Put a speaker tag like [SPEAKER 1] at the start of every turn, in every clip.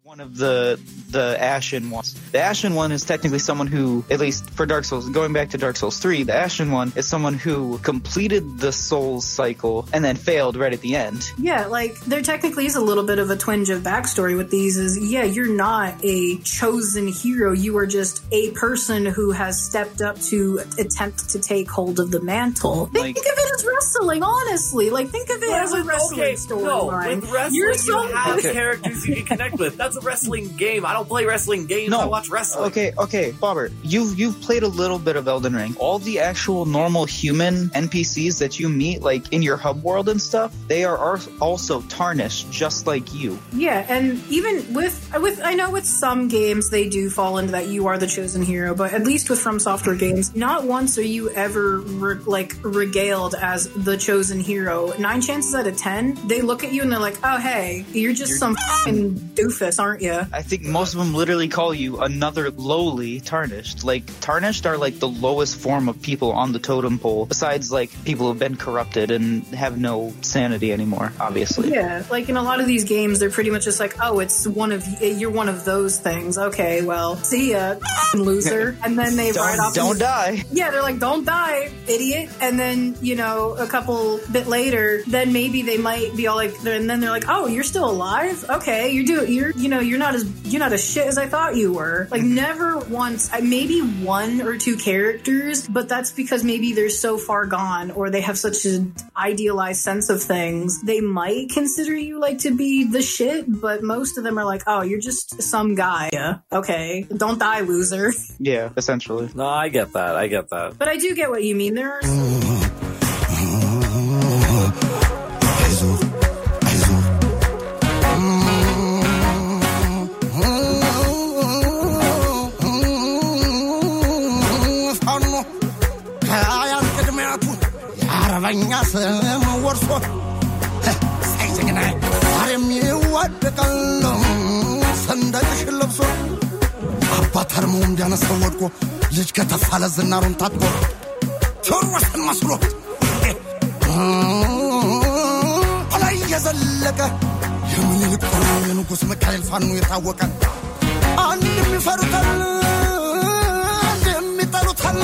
[SPEAKER 1] one of the Ashen ones. The Ashen one is technically someone who, at least for Dark Souls, going back to Dark Souls 3, the Ashen one is someone who completed the Souls cycle and then failed right at the end.
[SPEAKER 2] Yeah, like, there technically is a little bit of a twinge of backstory with these is, yeah, you're not a chosen hero. You are just a person who has stepped up to attempt to take hold of the mantle. Think of it as wrestling, honestly. Like, think of it as a wrestling storyline.
[SPEAKER 3] With wrestling, you have characters you can connect with. That's a wrestling game. I don't play wrestling games. I watch wrestling.
[SPEAKER 1] Okay, Bobber, you've played a little bit of Elden Ring. All the actual normal human NPCs that you meet, like in your hub world and stuff, they are also tarnished, just like you.
[SPEAKER 2] Yeah, and even with I know with some games they do fall into that you are the chosen hero, but at least with From Software games, not once are you ever regaled as the chosen hero. 9 chances out of 10, they look at you and they're like, "Oh, hey, you're just some fucking doofus, aren't you?"
[SPEAKER 1] I think most of them literally call you another lowly tarnished. Like, tarnished are like the lowest form of people on the totem pole, besides like people who've been corrupted and have no sanity anymore, obviously.
[SPEAKER 2] Yeah, like in a lot of these games, they're pretty much just like, "Oh, you're one of those things. Okay, well, see ya, loser." And then they ride off.
[SPEAKER 1] Don't die.
[SPEAKER 2] Yeah, they're like, "Don't die, idiot." And then, a couple bit later, then maybe they might be all like, and then they're like, "Oh, you're still alive? Okay, you're not as shit as I thought you were." Like, never once, maybe 1 or 2 characters, but that's because maybe they're so far gone or they have such an idealized sense of things. They might consider you like to be the shit, but most of them are like, "Oh, you're just some guy. Yeah, okay, don't die, loser."
[SPEAKER 1] Yeah, essentially.
[SPEAKER 3] No, I get that.
[SPEAKER 2] But I do get what you mean. There are
[SPEAKER 4] ልጅ ከተፋለ ዝናሩን ታጥቆ ቾርወሰን መስሎ አላይ የዘለቀ የምኒልክ የንጉስ ሚካኤል ፋኑ የታወቀ አንድ የሚፈሩታል አንድ የሚጠሉታል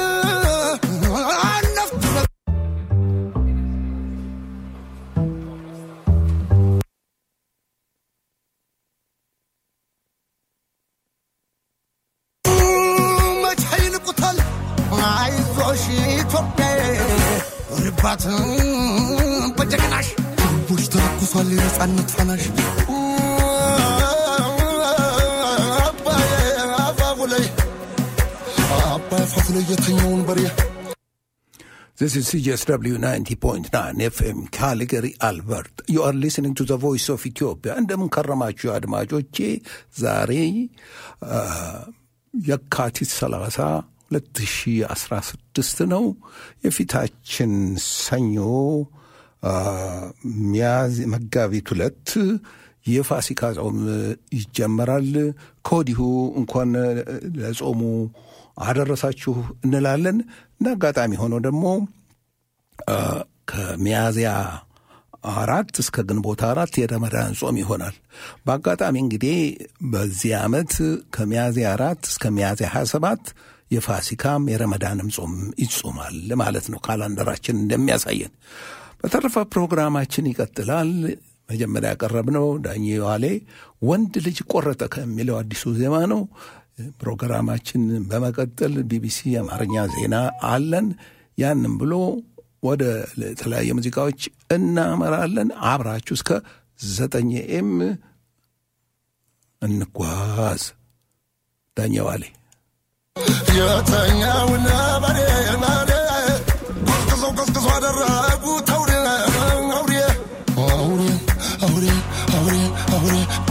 [SPEAKER 4] በጀግናሽ ቡሽ ተኩሷል የነጻነት ፈናሽ አባይ የተኛውን በሬ
[SPEAKER 5] This is CJSW 90.9 FM Calgary, Alberta. You are listening to the Voice of Ethiopia. እንደምን ከረማችሁ አድማጮቼ? ዛሬ የካቲት 30 2016 ነው። የፊታችን ሰኞ መጋቢት 2 የፋሲካ ጾም ይጀመራል። ከወዲሁ እንኳን ለጾሙ አደረሳችሁ እንላለን። አጋጣሚ ሆኖ ደግሞ ከሚያዝያ 4 እስከ ግንቦት 4 የረመዳን ጾም ይሆናል። በአጋጣሚ እንግዲህ በዚህ ዓመት ከሚያዝያ 4 እስከ ሚያዝያ 27 የፋሲካም የረመዳንም ጾም ይጾማል ማለት ነው ካላንደራችን እንደሚያሳየን። በተረፈ ፕሮግራማችን ይቀጥላል። መጀመሪያ ያቀረብነው ዳኜ ዋሌ ወንድ ልጅ ቆረጠ ከሚለው አዲሱ ዜማ ነው። ፕሮግራማችን በመቀጠል ቢቢሲ አማርኛ ዜና አለን። ያንን ብሎ ወደ ተለያየ ሙዚቃዎች እናመራለን። አብራችሁ እስከ 9 AM እንጓዝ። ዳኜ ዋሌ
[SPEAKER 4] የተኛውና ባሬ ቀስቅሶ አደረጉት አውሬ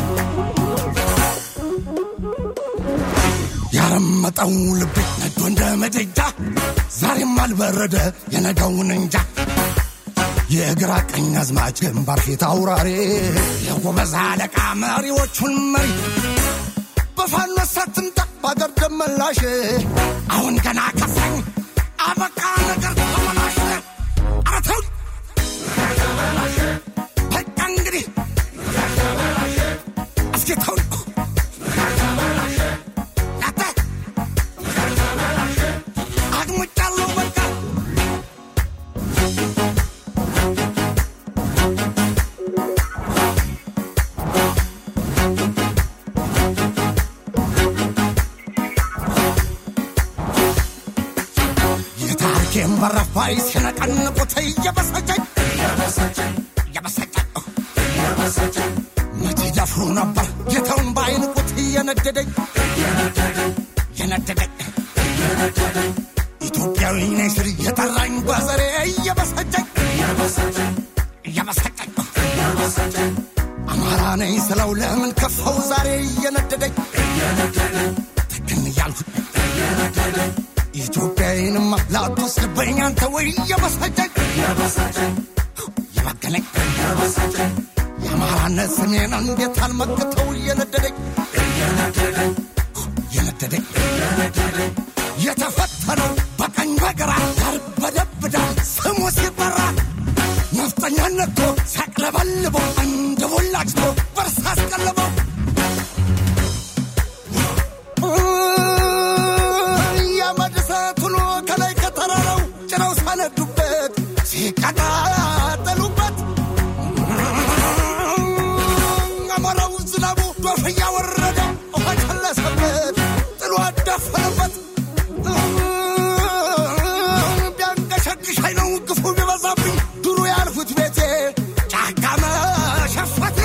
[SPEAKER 4] ያረመጠው ልቤ ነዶ እንደ መደጃ ዛሬም አልበረደ የነገውን እንጃ የግራ ቀኝ አዝማች ግንባር ፊት አውራሪ የጎበዝ አለቃ መሪዎቹን መሪ በፋኖ ሳትምጣ ባገር ደመላሽ አሁን ገና ከፋኝ አበቃ ነገር ተመላሽ አረተው በቃ እንግዲህ እስኪ ተውልኩ በረፋይ ሲነቀንቁት እየበሰጨኝ መቼ ደፍሩ ነበር ጌታውን ባይንቁት እየነደደኝ ኢትዮጵያዊ ነኝ ስል የጠራኝ በዘሬ እየበሰጨኝ አማራ ነኝ ስለው ለምን ከፋው ዛሬ እየነደደኝ ትክን እያልኩ ኢትዮጵያዊንማ ላትወስድብኝ አንተ ወይ እየበሰጨኝ የበገለኝ የአማራነት ስሜን እንዴት አልመክተው እየነደደኝ የተፈተነው በቀኝ በግራ ያርበደብዳል ስሙ ሲጠራ ነፍጠኛነቶ ሲያቅለበልበው እንደ ቦላጅቶ በርሳ አስቀለበው ያመድሰት ሁኖ ከላይ ከተራራው ጭነው ሳነዱበት ሲቀጣጠሉበት አማራው ዝናቡ ዶፍ እያወረደ ውሃ ቸለሰበት ጥሎ አዳፈነበት ቢያንቀሸቅሻይ ነው ግፉ ቢበዛብኝ ድሮ ያልሁት ቤቴ ጫካ መሸፈቴ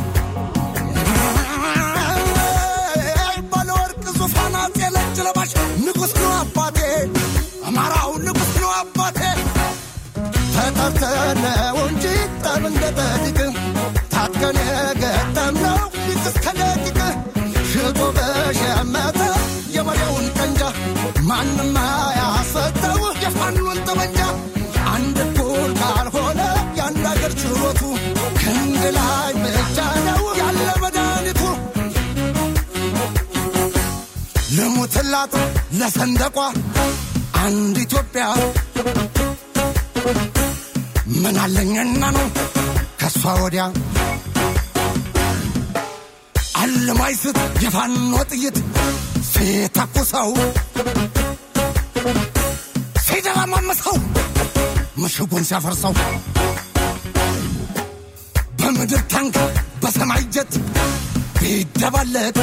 [SPEAKER 4] ባለወርቅ ዙፋን አፄ ነጭ ለባሽ ንጉሥ ነው አባቴ አማራው ንጉሥ ነው አባቴ ተጠርተነው እንጂ ጠብ እንደጠዲቅ ታጥቀን የገጠምነው እስከ ደቂቅ ሽጦ በሸመተ የመሪውን ቀንጃ ማንም አያስፈታው የፋኑን ጠመንጃ አንድ እኩል ካልሆነ የአንድ አገር ችሎቱ ክንድ ላይ ብቻ ነው ያለ መድኃኒቱ ልሙትላት ለሰንደቋ አንድ ኢትዮጵያ ምን አለኝና ነው ከሷ ወዲያ አለማይስት የፋኖ ጥይት ሲተኩሰው ሲደማመሰው ምሽጉን ሲያፈርሰው በምድር ታንክ በሰማይ ጀት ቢደባለቅ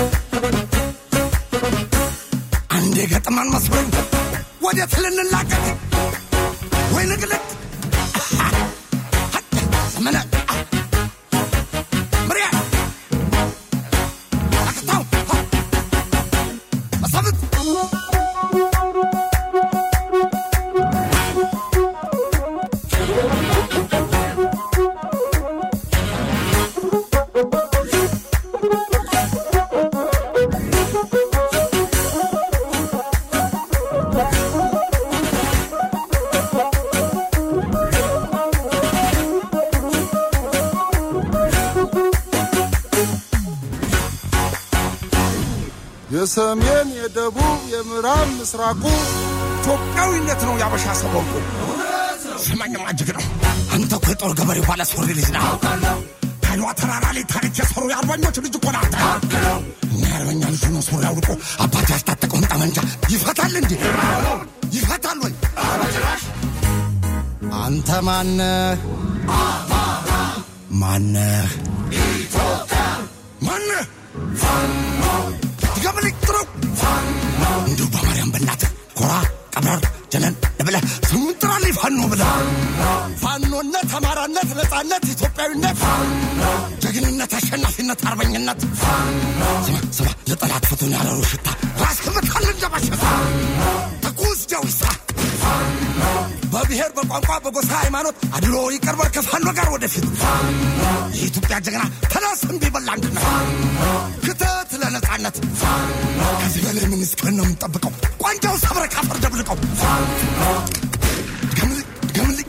[SPEAKER 4] አንዴ ገጥማን መስሎኝ ወዴት ልንላቀቅ ወይ ንግልቅ ዘመነ ምሪያ አክታው አሳብት
[SPEAKER 6] የሰሜን የደቡብ የምዕራብ ምስራቁ ኢትዮጵያዊነት ነው ያበሻ ሰቦንቁ
[SPEAKER 4] ሰማኝም አጅግ ነው አንተ እኮ የጦር ገበሬው ባለ ሱሪ ልጅ ነህ ካይዋ ተራራ ላይ ታሪክ የሰሩ የአርበኞች ልጅ እኮ ናት የአርበኛ ልጅ ነው ሱሪ አውልቆ አባት ያስታጠቀውን ጠመንጃ ይፈታል እንዴ ይፈታል ወይ አንተ ማነህ ኢትዮጵያ ማነህ ፋኖ ገበልክ ጥሩ እንዲሁ በማርያም በእናት ኮራ ቀብረር ጀነን ብለህ ስሙን ጥራልኝ ፋኖ ብለህ ፋኖነት አማራነት ነፃነት ኢትዮጵያዊነት ጀግንነት አሸናፊነት አርበኝነት ስማ ለጠላት ፍቱን ያለሩ ሽታ ራስ ከመታል እንደባሸታ ተኩስ ጀውሳ በብሔር በቋንቋ በጎሳ ሃይማኖት አድሎ ይቀርባል ከፋኖ ጋር ወደፊት የኢትዮጵያ ጀግና ተነስ እምቢ በል አንድነት ክተት ለነፃነት ከዚህ በላይ ምን እስከን ነው የምንጠብቀው ቋንጃው ሰብረ ካፈር ደብልቀው ገምልቅ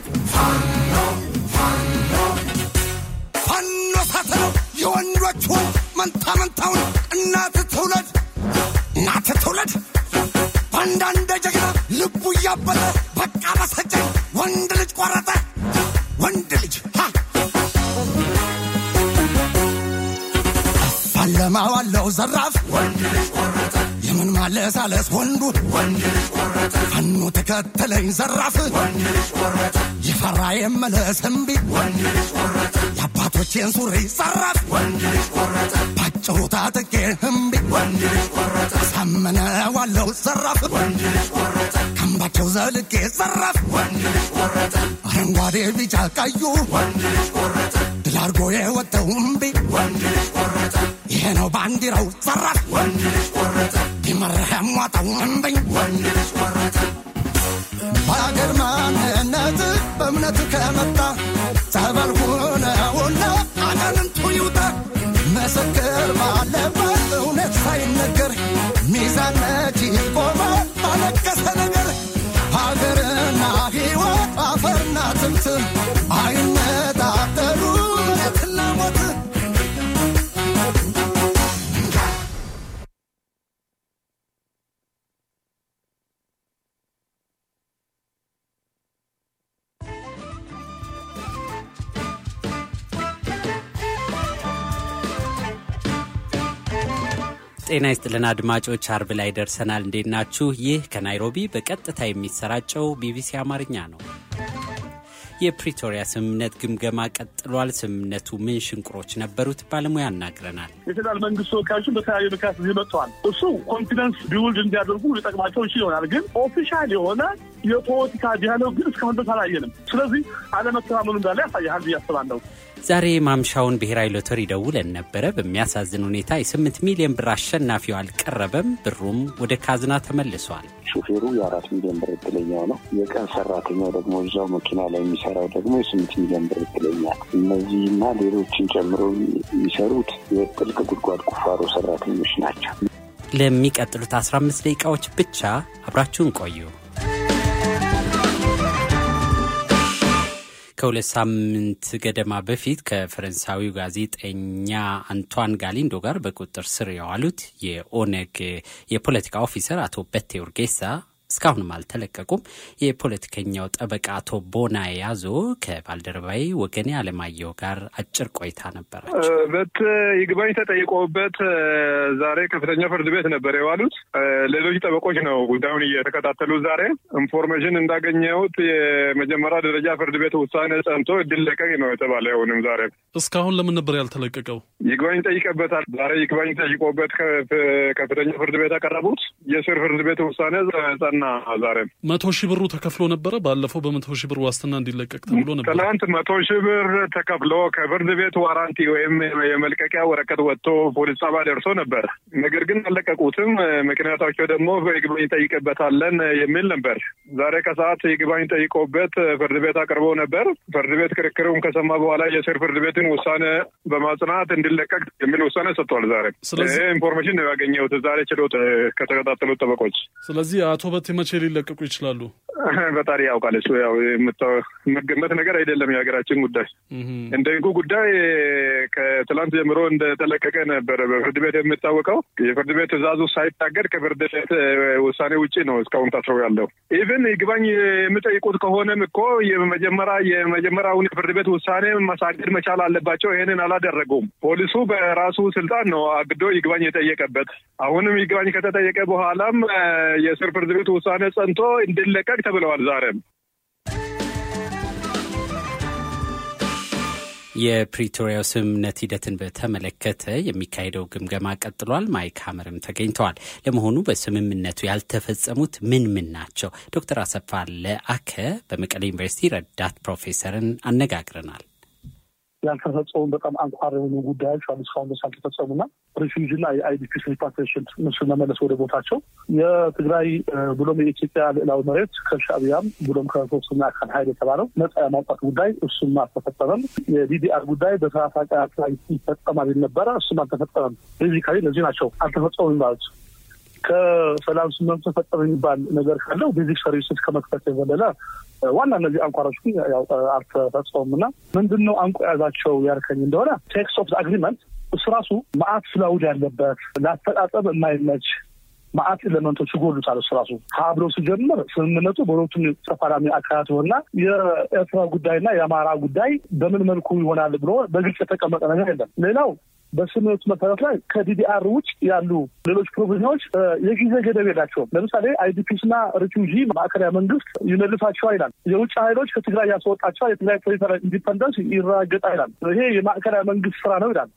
[SPEAKER 4] ፋኖ ሳተነው የወንዶች ወንድ መንታውን እናት ትውለድ አንዳንድ ጀግና ልቡ እያበጠ በቃ በሰጨኝ ወንድ ልጅ ቆረጠ ወንድ ልጅ አለማዋለው ዘራፍ ወንድ ልጅ ቆረጠ የምን ማለሳለስ ወንዱ ወንድ ልጅ ቆረጠ ፋኖ ተከተለኝ ዘራፍ ወንድ ልጅ ቆረጠ ይፈራ የመለስ እምቢ ወንድ ልጅ ቆረጠ የአባቶቼን ሱሪ ዘራፍ ወንድ ልጅ ቆረጠ ባጭሩ ታጥቄ እምቢ ሳመነ ዋለው ዘራፍ ከምባቸው ዘልቄ ዘራፍ አረንጓዴ ቢጫ ቀዩ ድላርጎ የወጣው እምቢ ይሄ ነው ባንዲራው ዘራፍ ቢመረህም ዋጣው እምቢ ባገር ማንነት በእምነት ከመጣ ጸበል ሆነውና አጋንንቱ ይውጣ መሰከር ባለበት እውነት ሳይነገር ሚዛን መች ይቆማል ባለቀሰ ነገር ሀገርና ሕይወት አፈርና ትምት አይነጣጠሉ የትና ሞት
[SPEAKER 7] ጤና ይስጥልን አድማጮች አርብ ላይ ደርሰናል እንዴት ናችሁ ይህ ከናይሮቢ በቀጥታ የሚሰራጨው ቢቢሲ አማርኛ ነው የፕሪቶሪያ ስምምነት ግምገማ ቀጥሏል ስምምነቱ ምን ሽንቁሮች ነበሩት ባለሙያ እናግረናል
[SPEAKER 8] የፌደራል መንግስቱ ካሹ በተለያዩ ምክንያት ይመጣዋል እሱ ኮንፊደንስ ቢውልድ እንዲያደርጉ ሊጠቅማቸው ይችላል ግን ኦፊሻል የሆነ የፖለቲካ ዲያሎግ ግን እስካሁን ድረስ አላየንም ስለዚህ አለመተማመኑ እንዳለ ያሳያል ያስባለው
[SPEAKER 7] ዛሬ ማምሻውን ብሔራዊ ሎተሪ ደውለን ነበር በሚያሳዝን ሁኔታ የ8 ሚሊዮን ብር አሸናፊው አልቀረበም ብሩም ወደ ካዝና ተመልሷል
[SPEAKER 9] ሹፌሩ የ4 ሚሊዮን ብር እድለኛው ነው የቀን ሰራተኛው ደግሞ እዛው መኪና ላይ የሚሰራው ደግሞ የ8 ሚሊዮን ብር እድለኛ እነዚህና ሌሎችን ጨምሮ የሚሰሩት የጥልቅ ጉድጓድ ቁፋሮ ሰራተኞች ናቸው
[SPEAKER 7] ለሚቀጥሉት 15 ደቂቃዎች ብቻ አብራችሁን ቆዩ ከሁለት ሳምንት ገደማ በፊት ከፈረንሳዊው ጋዜጠኛ አንቷን ጋሊንዶ ጋር በቁጥጥር ስር የዋሉት የኦነግ የፖለቲካ ኦፊሰር አቶ በቴ ኡርጌሳ እስካሁንም አልተለቀቁም የፖለቲከኛው ጠበቃ አቶ ቦና ያዞ ከባልደረባይ ወገኔ አለማየሁ ጋር አጭር ቆይታ ነበራቸው
[SPEAKER 10] በት ይግባኝ ተጠይቆበት ዛሬ ከፍተኛ ፍርድ ቤት ነበር የዋሉት ሌሎች ጠበቆች ነው ጉዳዩን እየተከታተሉ ዛሬ ኢንፎርሜሽን እንዳገኘሁት የመጀመሪያ ደረጃ ፍርድ ቤት ውሳኔ ጸንቶ እንዲለቀቅ ነው የተባለው ዛሬ
[SPEAKER 11] እስካሁን ለምን ነበር ያልተለቀቀው
[SPEAKER 10] ይግባኝ ጠይቀበታል ዛሬ ይግባኝ ጠይቆበት ከፍተኛ ፍርድ ቤት አቀረቡት የስር ፍርድ ቤት ውሳኔ ጸና ዛሬ
[SPEAKER 11] 100,000 ብር ተከፍሎ ነበር ባለፈው በ100,000 ብር ዋስትና እንዲለቀቅ ተብሎ ነበር
[SPEAKER 10] ትናንት 100,000 ብር ተከፍሎ ከፍርድ ቤት ዋራንቲ ወይም የመልቀቂያ ወረቀት ወጥቶ ፖሊስ ጣቢያ ደርሶ ነበር ነገር ግን አለቀቁትም ምክንያታቸው ደግሞ ይግባኝ ጠይቀበታለን የሚል ነበር ዛሬ ከሰዓት ይግባኝ ጠይቆበት ፍርድ ቤት አቀርቦ ነበር ፍርድ ቤት ክርክሩን ከሰማ በኋላ የስር ፍርድ ቤትን ውሳኔ በማጽናት እንዲለቀቅ የሚል ውሳኔ ሰጥቷል ዛሬ ይሄ ኢንፎርሜሽን ነው ያገኘሁት ዛሬ ችሎት ከተከታተሉት ጠበቆች
[SPEAKER 11] ስለዚህ አቶ በቴ መቼ ሊለቀቁ ይችላሉ
[SPEAKER 10] በጣሪ ያውቃል እሱ ያው መገመት ነገር አይደለም የሀገራችን ጉዳይ እንደንኩ ጉዳይ ከትላንት ጀምሮ እንደተለቀቀ ነበር በፍርድ ቤት የሚታወቀው የፍርድ ቤት ትዕዛዙ ሳይታገድ ከፍርድ ቤት ውሳኔ ውጪ ነው እስካሁን ታስረው ያለው ኢቭን ይግባኝ የሚጠይቁት ከሆነም እኮ የመጀመሪያውን የፍርድ ቤት ውሳኔ ማሳገድ መቻል አለባቸው ይሄንን አላደረጉም ፖሊሱ በራሱ ስልጣን ነው አግዶ ይግባኝ የጠየቀበት አሁንም ይግባኝ ከተጠየቀ በኋላም የስር ፍርድ ቤት ውሳኔ ጸንቶ እንዲለቀቅ ተብለዋል ዛሬም
[SPEAKER 7] የፕሪቶሪያው ስምምነት ሂደትን በተመለከተ የሚካሄደው ግምገማ ቀጥሏል ማይክ ሀመርም ተገኝተዋል ለመሆኑ በስምምነቱ ያልተፈጸሙት ምን ናቸው ዶክተር አሰፋ ለአከ በመቀሌ ዩኒቨርሲቲ ረዳት ፕሮፌሰርን አነጋግረናል
[SPEAKER 12] ያልተፈጸሙ በጣም አንኳር የሆኑ ጉዳዮች አሉ እስካሁን ድረስ ያልተፈጸሙና ሪፊውጂና የአይዲፒ ሪፓትሪዬሽን እነሱን መመለስ ወደ ቦታቸው የትግራይ ብሎም የኢትዮጵያ ሌላው መሬት ከሻዕቢያም ብሎም ከሶስተኛ አካል ኃይል የተባለው ነጻ የማውጣት ጉዳይ እሱም አልተፈጸመም የዲዲአር ጉዳይ በሰራታ ቀናት ላይ ይፈጸማል ነበረ እሱም አልተፈጸመም ቤዚካሊ እነዚህ ናቸው አልተፈጸሙም ማለት ከሰላም ስምምነቱ ተፈጸመ የሚባል ነገር ካለው ቤዚክ ሰርቪስስ ከመክፈት የዘለለ ዋና እነዚህ አንኳሮች ግን ያው አልተፈጸሙምና ምንድነው አንቆ ያዛቸው ያርከኝ እንደሆነ ቴክስት ኦፍ አግሪመንት እሱ ራሱ ማአት ፍላውድ ያለበት ለአፈጣጠም የማይመች ማአት ኤሌመንቶች ይጎሉታል እሱ ራሱ ካብሎ ሲጀምር ስምምነቱ በሁለቱም ተፋላሚ አካላት ሆነና የኤርትራ ጉዳይና የአማራ ጉዳይ በምን መልኩ ይሆናል ብሎ በግልጽ የተቀመጠ ነገር የለም ሌላው በስምምነቱ መሰረት ላይ ከዲዲአር ውጭ ያሉ ሌሎች ፕሮቪዥኖች የጊዜ ገደብ የላቸውም ለምሳሌ አይዲፒስና ሪፊውጂ ማዕከላዊ መንግስት ይመልሳቸው አይላል የውጭ ኃይሎች ከትግራይ ያስወጣቸው የትግራይ ቴሪቶሪያል ኢንዲፔንደንስ ይረጋገጣል ይላል ይሄ የማዕከላዊ መንግስት ስራ ነው ይላል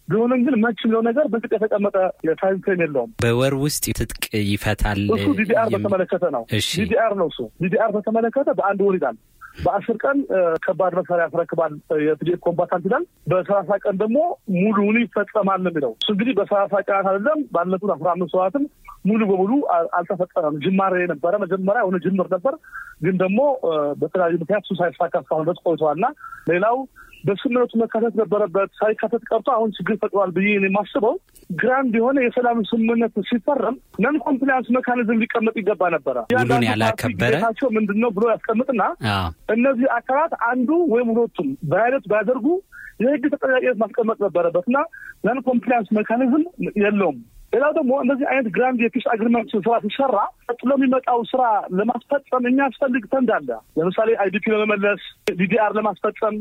[SPEAKER 12] ቢሆንም ግን መችለው ነገር በጥቅ የተቀመጠ የታይም ፍሬም የለውም።
[SPEAKER 7] በወር ውስጥ ትጥቅ ይፈታል።
[SPEAKER 12] እሱ ዲዲአር በተመለከተ ነው። ዲዲአር ነው እሱ። ዲዲአር በተመለከተ በአንድ ወር ይላል። በ10 ቀን ከባድ መሳሪያ ያስረክባል የትዲኤፍ ኮምባታንት ይላል። በ30 ቀን ደግሞ ሙሉውን ይፈጸማል ነው የሚለው። እሱ እንግዲህ በ30 ቀናት አይደለም ባለፉት 15 ወራትም ሙሉ በሙሉ አልተፈጸመም። ጅማሬ ነበረ። መጀመሪያ የሆነ ጅምር ነበር፣ ግን ደግሞ በተለያዩ ምክንያት እሱ ሳይሳካ እስካሁን ድረስ ቆይቷልና ሌላው በስምምነቱ መካተት ነበረበት። ሳይካተት ቀርቶ አሁን ችግር ፈጥሯል ብዬ እኔ የማስበው ግራንድ የሆነ የሰላም ስምምነት ሲፈረም ነን ኮምፕላያንስ ሜካኒዝም ሊቀመጥ ይገባ ነበረ።
[SPEAKER 7] ሁሉን ያላከበረ
[SPEAKER 12] ምንድነው ብሎ ያስቀምጥና እነዚህ አካላት አንዱ ወይም ሁለቱም በአይነት ባያደርጉ የህግ ተጠያቂነት ማስቀመጥ ነበረበትና ነን ኮምፕላያንስ ሜካኒዝም የለውም። ሌላው ደግሞ እንደዚህ አይነት ግራንድ የፒስ አግሪመንት ስራ ሲሰራ ቀጥሎ የሚመጣው ስራ ለማስፈጸም የሚያስፈልግ ፈንድ አለ። ለምሳሌ አይዲፒ ለመመለስ ዲዲአር ለማስፈጸም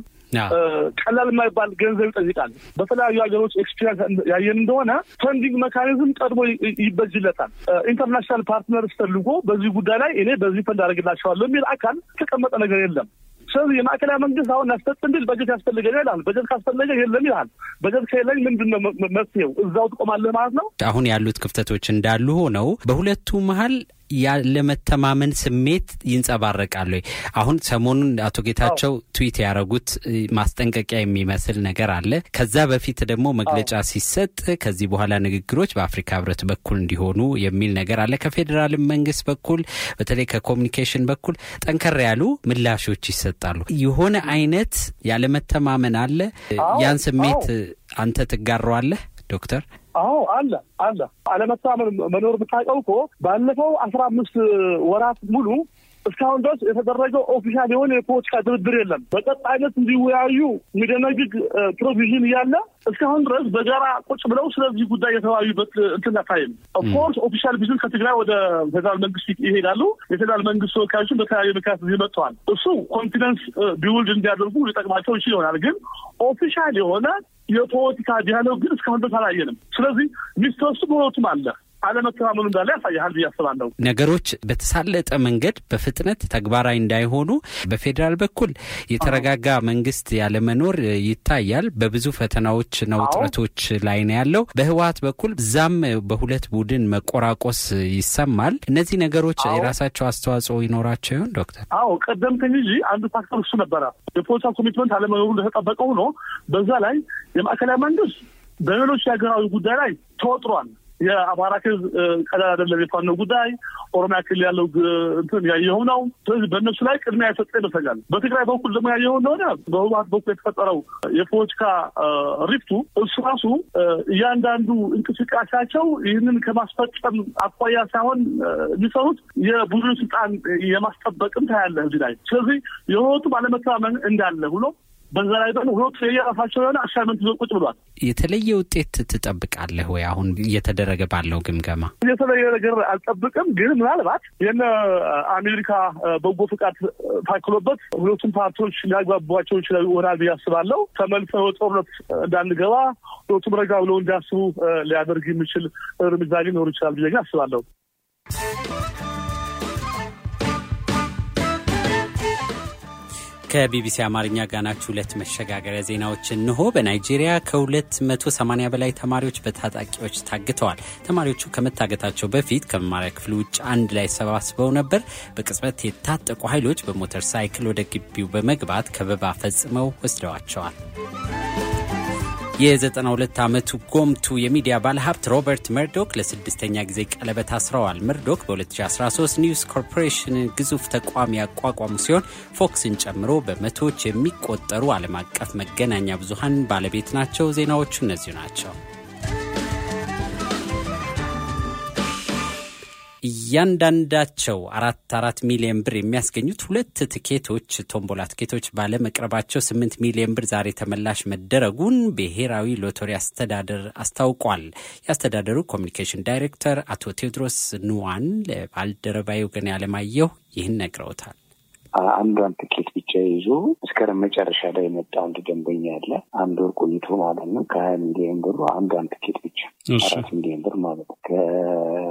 [SPEAKER 12] ቀላል የማይባል ገንዘብ ይጠይቃል። በተለያዩ ሀገሮች ኤክስፒሪየንስ ያየን እንደሆነ ፈንዲንግ ሜካኒዝም ቀድሞ ይበጅለታል። ኢንተርናሽናል ፓርትነርስ ፈልጎ በዚህ ጉዳይ ላይ እኔ በዚህ ፈንድ አደርግላቸዋለሁ የሚል አካል ተቀመጠ ነገር የለም። ስለዚህ የማዕከላዊ መንግስት አሁን ያስፈጽም ቢል በጀት ያስፈልገኛል ይላል። በጀት ካስፈለገ የለም ይላል። በጀት ከሌለኝ ምንድነው መፍትሄው? እዛው ትቆማለህ ማለት ነው።
[SPEAKER 7] አሁን ያሉት ክፍተቶች እንዳሉ ሆነው በሁለቱ መሀል ያለመተማመን ስሜት ይንጸባረቃል። አሁን ሰሞኑን አቶ ጌታቸው ትዊት ያረጉት ማስጠንቀቂያ የሚመስል ነገር አለ። ከዛ በፊት ደግሞ መግለጫ ሲሰጥ ከዚህ በኋላ ንግግሮች በአፍሪካ ህብረት በኩል እንዲሆኑ የሚል ነገር አለ። ከፌደራል መንግስት በኩል በተለይ ከኮሙኒኬሽን በኩል ጠንከር ያሉ ምላሾች ይሰጣሉ። የሆነ አይነት ያለመተማመን አለ። ያን ስሜት አንተ ትጋራዋለህ ዶክተር?
[SPEAKER 12] አለ አለመተማመን መኖር ብታውቀው እኮ ባለፈው 15 ወራት ሙሉ እስካሁን ድረስ የተደረገው ኦፊሻል የሆነ የፖለቲካ ድርድር የለም። በቀጣይነት እንዲወያዩ የሚደነግግ ፕሮቪዥን እያለ እስካሁን ድረስ በጋራ ቁጭ ብለው ስለዚህ ጉዳይ የተወያዩበት እንትን አታይም። ኦፍኮርስ ኦፊሻል ቪዥን ከትግራይ ወደ ፌደራል መንግስት ይሄዳሉ። የፌደራል መንግስት ተወካዮችን በተለያዩ ምክንያት ይመጣዋል። እሱ ኮንፊደንስ ቢውልድ እንዲያደርጉ ሊጠቅማቸው ይችል ይሆናል። ግን ኦፊሻል የሆነ የፖለቲካ ዲያሎግ ግን እስካሁን ድረስ አላየንም። ስለዚህ ሚስተርሱ በሁለቱም አለ አለመተማመኑ እንዳለ ያሳያል ብዬ አስባለሁ።
[SPEAKER 7] ነገሮች በተሳለጠ መንገድ በፍጥነት ተግባራዊ እንዳይሆኑ በፌደራል በኩል የተረጋጋ መንግስት ያለመኖር ይታያል። በብዙ ፈተናዎች ነው ጥረቶች ላይ ነው ያለው። በህወሓት በኩል ዛም በሁለት ቡድን መቆራቆስ ይሰማል። እነዚህ ነገሮች የራሳቸው አስተዋጽኦ ይኖራቸው ይሆን ዶክተር?
[SPEAKER 12] ቀደምት እንጂ አንዱ ፋክተር እሱ ነበረ። የፖለቲካ ኮሚትመንት አለመኖሩ እንደተጠበቀ ሆኖ በዛ ላይ የማዕከላዊ መንግስት በሌሎች የሀገራዊ ጉዳይ ላይ ተወጥሯል። የአማራ ክልል ቀላል አይደለም የፋኖ ጉዳይ፣ ኦሮሚያ ክልል ያለው እንትን ያየው ነው። ስለዚህ በእነሱ ላይ ቅድሚያ የሰጠ ይመስላል። በትግራይ በኩል ደግሞ ያየው እንደሆነ በህወሓት በኩል የተፈጠረው የፖለቲካ ሪፍቱ እሱ ራሱ እያንዳንዱ እንቅስቃሴያቸው ይህንን ከማስፈጸም አኳያ ሳይሆን የሚሰሩት የቡድን ስልጣን የማስጠበቅም ታያለህ እዚህ ላይ። ስለዚህ የሁለቱም አለመተማመን እንዳለ ሆኖ በዛ ላይ ደግሞ ሁለቱ የራሳቸው የሆነ አሳይመንት ይዘው ቁጭ ብሏል።
[SPEAKER 7] የተለየ ውጤት ትጠብቃለህ ወይ? አሁን እየተደረገ ባለው ግምገማ
[SPEAKER 12] የተለየ ነገር አልጠብቅም፣ ግን ምናልባት የነ አሜሪካ በጎ ፍቃድ ታክሎበት ሁለቱም ፓርቲዎች ሊያግባቧቸው ይሆናል ብዬ አስባለሁ። ተመልሰው ጦርነት እንዳንገባ ሁለቱም ረጋ ብለው እንዲያስቡ ሊያደርግ የሚችል እርምጃ ሊኖር ይችላል ብዬ አስባለሁ።
[SPEAKER 7] ከቢቢሲ አማርኛ ጋር ናችሁ። ሁለት መሸጋገሪያ ዜናዎች እንሆ። በናይጄሪያ ከ280 በላይ ተማሪዎች በታጣቂዎች ታግተዋል። ተማሪዎቹ ከመታገታቸው በፊት ከመማሪያ ክፍል ውጭ አንድ ላይ ተሰባስበው ነበር። በቅጽበት የታጠቁ ኃይሎች በሞተር ሳይክል ወደ ግቢው በመግባት ከበባ ፈጽመው ወስደዋቸዋል። የ92 ዓመቱ ጎምቱ የሚዲያ ባለሀብት ሮበርት መርዶክ ለ6ኛ ጊዜ ቀለበት አስረዋል። መርዶክ በ2013 ኒውስ ኮርፖሬሽን ግዙፍ ተቋም ያቋቋሙ ሲሆን ፎክስን ጨምሮ በመቶዎች የሚቆጠሩ ዓለም አቀፍ መገናኛ ብዙሃን ባለቤት ናቸው። ዜናዎቹ እነዚህ ናቸው። እያንዳንዳቸው 4 ሚሊዮን ብር የሚያስገኙት ሁለት ትኬቶች ቶምቦላ ትኬቶች ባለመቅረባቸው 8 ሚሊዮን ብር ዛሬ ተመላሽ መደረጉን ብሔራዊ ሎተሪ አስተዳደር አስታውቋል። የአስተዳደሩ ኮሚኒኬሽን ዳይሬክተር አቶ ቴዎድሮስ ኑዋን ለባልደረባዩ ግን ያለማየሁ ይህን ነግረውታል።
[SPEAKER 9] አንዷን ትኬት ብቻ ይዞ መስከረም መጨረሻ ላይ የመጣ አንድ ደንበኛ ያለ አንድ ወር ቆይቶ ማለት ነው ከ20 ሚሊዮን ብር አንዷን ትኬት ብቻ 4 ሚሊዮን ብር ማለት ከሱ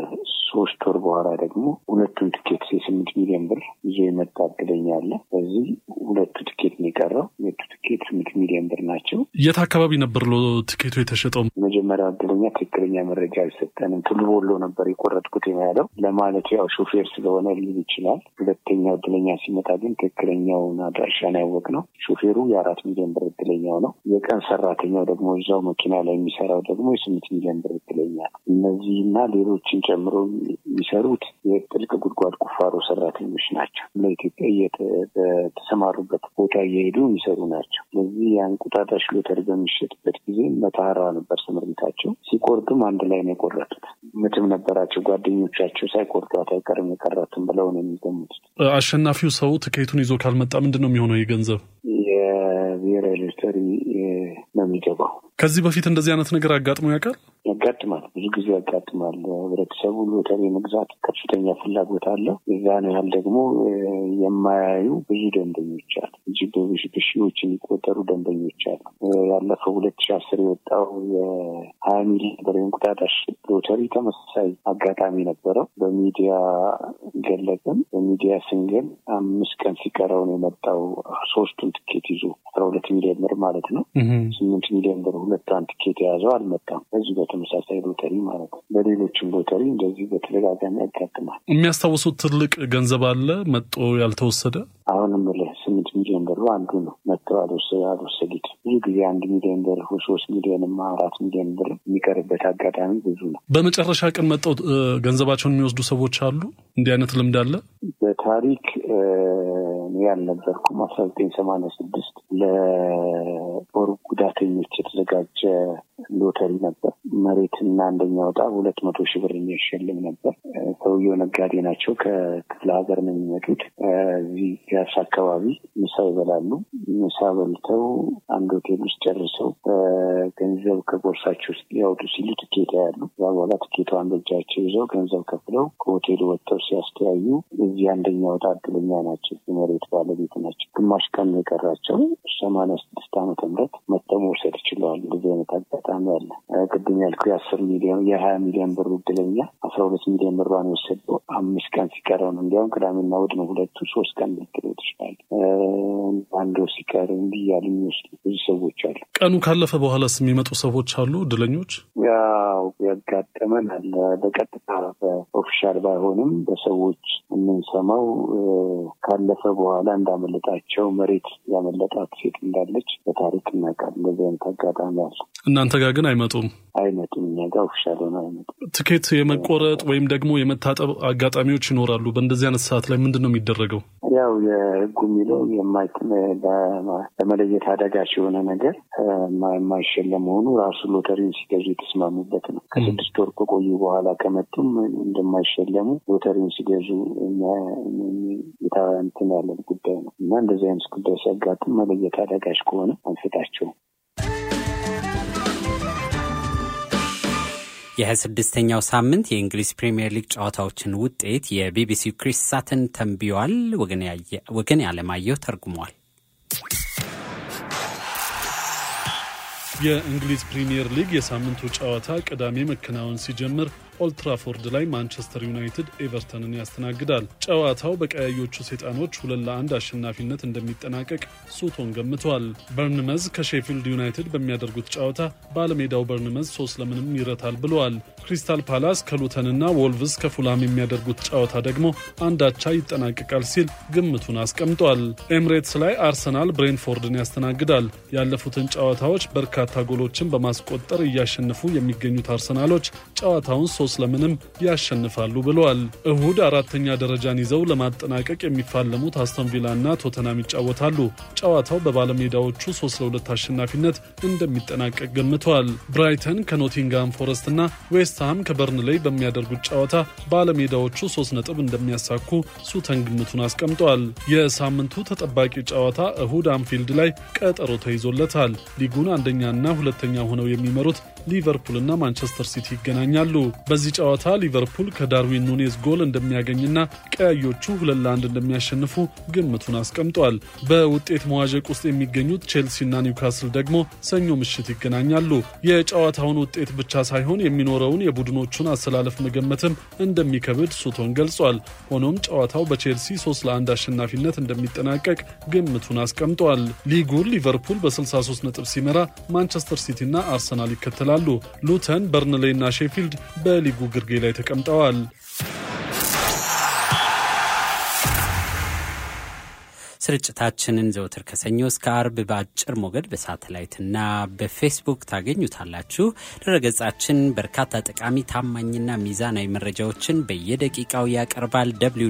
[SPEAKER 9] 3 ወር በኋላ ደግሞ ሁለቱን ትኬት 8 ሚሊዮን ብር ይዞ የመጣ እድለኛ አለ። በዚህ ሁለቱ ትኬት ነው የቀረው። ሁለቱ ትኬት 8 ሚሊዮን ብር ናቸው።
[SPEAKER 11] የት አካባቢ ነበር ትኬቱ የተሸጠው?
[SPEAKER 9] መጀመሪያው እድለኛ ትክክለኛ መረጃ አልሰጠንም። ቱሉ ቦሎ ነበር የቆረጥኩት ያለው ለማለት ያው ሾፌር ስለሆነ ሊል ይችላል። ሁለተኛው እድለኛ ሲመጣ ግን ትክክለኛውን አድራሻ ነው ያወቅነው። ሾፌሩ የ4 ሚሊዮን ብር እድለኛው ነው። የቀን ሰራተኛው ደግሞ እዛው መኪና ላይ የሚሰራው ደግሞ የ8 ሚሊዮን ብር እድለኛ ነው። እነዚህና ሌሎችን ጨምሮ የሚሰሩት የጥልቅ ጉድጓድ ቁፋሮ ሰራተኞች ናቸው። ለኢትዮጵያ የተሰማሩበት ቦታ እየሄዱ የሚሰሩ ናቸው። ስለዚህ የእንቁጣጣሽ ሎተሪ በሚሸጥበት ጊዜ መታራ ነበር ስምሪታቸው። ሲቆርጡም አንድ ላይ ነው የቆረጡት። ምትም ነበራቸው። ጓደኞቻቸው ሳይቆርጧት አይቀርም የቀረቱም ብለው ነው የሚገሙት።
[SPEAKER 11] አሸናፊው ሰው ትኬቱን ይዞ ካልመጣ ምንድን ነው የሚሆነው? የገንዘብ
[SPEAKER 9] የብሔራዊ ሎተሪ ነው የሚገባው።
[SPEAKER 11] ከዚህ በፊት እንደዚህ አይነት ነገር አጋጥሞ ያውቃል?
[SPEAKER 9] ያጋጥማል። ብዙ ጊዜ ያጋጥማል። ህብረተሰቡ ሎተሪ መግዛት ከፍተኛ ፍላጎት አለው። የዛን ያህል ደግሞ የማያዩ ብዙ ደንበኞች አሉ። እጅግ በሺዎች የሚቆጠሩ ደንበኞች አሉ። ያለፈው 2010 የወጣው የ20 ሚሊዮን ብር እንቁጣጣሽ ሎተሪ ተመሳሳይ አጋጣሚ ነበረው። በሚዲያ ገለጽን። በሚዲያ ስንገል 5 ቀን ሲቀረው ነው የመጣው። 3ቱን ትኬት ይዞ 12 ሚሊዮን ብር ማለት ነው። 8 ሚሊዮን ብር ሁለቱን ትኬት የያዘው አልመጣም። በዚህ በተመሳሳይ ሎተሪ ማለት ነው። በሌሎችም ሎተሪ እንደዚህ በተደጋጋሚ ያጋጥማል።
[SPEAKER 11] የሚያስታውሱት ትልቅ ገንዘብ አለ መጥቶ ያልተወሰደ?
[SPEAKER 9] አሁንም 8 ሚሊዮን ብር አንዱ ነው መጥቶ አልወሰዱት። ብዙ ጊዜ 1 ሚሊዮን ብር 3 ሚሊዮንና 4 ሚሊዮን ብር የሚቀርበት አጋጣሚ ብዙ ነው።
[SPEAKER 11] በመጨረሻ ቀን መጥተው ገንዘባቸውን የሚወስዱ ሰዎች አሉ? እንዲህ አይነት ልምድ አለ?
[SPEAKER 9] በታሪክ ያልነበርኩም 1986 ለጦር ጉዳተኞች የተዘጋጀ ሎተሪ ነበር። መሬትና አንደኛ ወጣ 200 ሺህ ብር የሚያሸልም ነበር። ሰውየው ነጋዴ ናቸው። ከክፍለ ሀገር ነው የሚመጡት። እዚህ ያስ አካባቢ ምሳ ይበላሉ። ምሳ በልተው አንድ ሆቴል ውስጥ ጨርሰው ገንዘብ ከቦርሳቸው ውስጥ ሊያወጡ ሲሉ ትኬት ያሉ በኋላ ትኬቷን በእጃቸው ይዘው ገንዘብ ከፍለው ከሆቴሉ ወጥተው ሲያስተያዩ እዚህ አንደኛ ወጣ እድለኛ ናቸው። የመሬት ባለቤት ናቸው። ግማሽ ቀን የቀራቸው 86 ዓመተ ምህረት መጥተው መውሰድ ይችላሉ። እንደዚህ አይነት አጋጣሚ አለ። ቅድም ያልኩ የ10 ሚሊዮን የ20 ሚሊዮን ብር እድለኛ 12 ሚሊዮን ብሯን የወሰደው 5 ቀን ሲቀረው ነው። እንዲያውም ቅዳሜና እሑድ ነው። 2-3 ቀን ሊቀረው ይችላል። አንዱ ሲቀር እንዲህ ያሉ የሚወስዱ ብዙ ሰዎች አሉ።
[SPEAKER 11] ቀኑ ካለፈ በኋላስ የሚመጡ ሰዎች አሉ እድለኞች?
[SPEAKER 9] ያው ያጋጠመን አለ። በቀጥታ በኦፊሻል ባይሆንም በሰዎች የምንሰማው ካለፈ በኋላ እንዳመለጣቸው መሬት ያመለጣት ሴት እንዳለች በታሪክ እናውቃለን። እንደዚህ አይነት አጋጣሚ አለ።
[SPEAKER 11] እናንተ ጋር ግን አይመጡም?
[SPEAKER 9] አይመጡም። እኛ ጋር ኦፊሻል ሆነ አይመጡም።
[SPEAKER 11] ትኬት የመቆረጥ ወይም ደግሞ የመታጠብ አጋጣሚዎች ይኖራሉ። በእንደዚህ አይነት ሰዓት ላይ ምንድን ነው የሚደረገው?
[SPEAKER 9] ያው የህጉ የሚለው ለመለየት አደጋች የሆነ ነገር የማይሸለም መሆኑ ራሱ ሎተሪውን ሲገዙ የተስማሙበት ነው። ከ6 ወር ከቆዩ በኋላ ከመጡም እንደማይሸለሙ ሎተሪውን ሲገዙ እንትን ያለን ጉዳይ ነው እና እንደዚህ አይነት ጉዳይ ሲያጋጥም መለየት አደጋች ከሆነ አንስታቸውም።
[SPEAKER 7] የ26ኛው ሳምንት የእንግሊዝ ፕሪሚየር ሊግ ጨዋታዎችን ውጤት የቢቢሲው ክሪስ ሳተን ተንብዮአል። ወገን ያለማየሁ ተርጉሟል።
[SPEAKER 11] የእንግሊዝ ፕሪሚየር ሊግ የሳምንቱ ጨዋታ ቅዳሜ መከናወን ሲጀምር ኦልድ ትራፎርድ ላይ ማንቸስተር ዩናይትድ ኤቨርተንን ያስተናግዳል። ጨዋታው በቀያዮቹ ሰይጣኖች 2-1 አሸናፊነት እንደሚጠናቀቅ ሱቶን ገምቷል። በርንመዝ ከሼፊልድ ዩናይትድ በሚያደርጉት ጨዋታ ባለሜዳው በርንመዝ 3-0 ይረታል ብለዋል። ክሪስታል ፓላስ ከሉተንና ወልቭስ ከፉላም የሚያደርጉት ጨዋታ ደግሞ አንዳቻ ይጠናቀቃል ሲል ግምቱን አስቀምጧል። ኤምሬትስ ላይ አርሰናል ብሬንፎርድን ያስተናግዳል። ያለፉትን ጨዋታዎች በርካታ ጎሎችን በማስቆጠር እያሸነፉ የሚገኙት አርሰናሎች ጨዋታውን 3-0 ያሸንፋሉ ብለዋል። እሁድ 4ኛ ደረጃን ይዘው ለማጠናቀቅ የሚፋለሙት አስቶን ቪላና ቶተናም ይጫወታሉ። ጨዋታው በባለሜዳዎቹ 3-2 አሸናፊነት እንደሚጠናቀቅ ገምተዋል። ብራይተን ከኖቲንጋም ፎረስትና ዌስትሃም ከበርንሌይ በሚያደርጉት ጨዋታ ባለሜዳዎቹ 3 ነጥብ እንደሚያሳኩ ሱተን ግምቱን አስቀምጧል። የሳምንቱ ተጠባቂ ጨዋታ እሁድ አንፊልድ ላይ ቀጠሮ ተይዞለታል። ሊጉን አንደኛና ሁለተኛ ሆነው የሚመሩት ሊቨርፑልና ማንቸስተር ሲቲ ይገናኛሉ። በዚህ ጨዋታ ሊቨርፑል ከዳርዊን ኑኔዝ ጎል እንደሚያገኝና ቀያዮቹ 2-1 እንደሚያሸንፉ ግምቱን አስቀምጧል። በውጤት መዋዠቅ ውስጥ የሚገኙት ቼልሲና ኒውካስል ደግሞ ሰኞ ምሽት ይገናኛሉ። የጨዋታውን ውጤት ብቻ ሳይሆን የሚኖረውን የቡድኖቹን አሰላለፍ መገመትም እንደሚከብድ ሱቶን ገልጿል። ሆኖም ጨዋታው በቼልሲ 3-1 አሸናፊነት እንደሚጠናቀቅ ግምቱን አስቀምጧል። ሊጉን ሊቨርፑል በ63 ነጥብ ሲመራ ማንቸስተር ሲቲና አርሰናል ይከተላሉ። ሉተን፣ በርንሌይና ሼፊልድ በሊጉ ግርጌ ላይ ተቀምጠዋል።
[SPEAKER 7] ስርጭታችንን ዘወትር ከሰኞ እስከ አርብ በአጭር ሞገድ በሳተላይትና በፌስቡክ ታገኙታላችሁ። ድረገጻችን በርካታ ጠቃሚ ታማኝና ሚዛናዊ መረጃዎችን በየደቂቃው ያቀርባል።